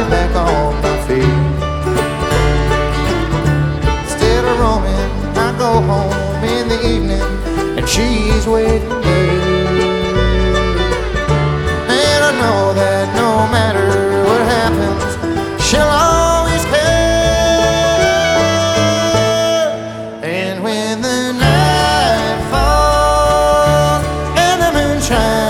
me back on my feet. Instead of roaming, I go home in the evening, and she's waiting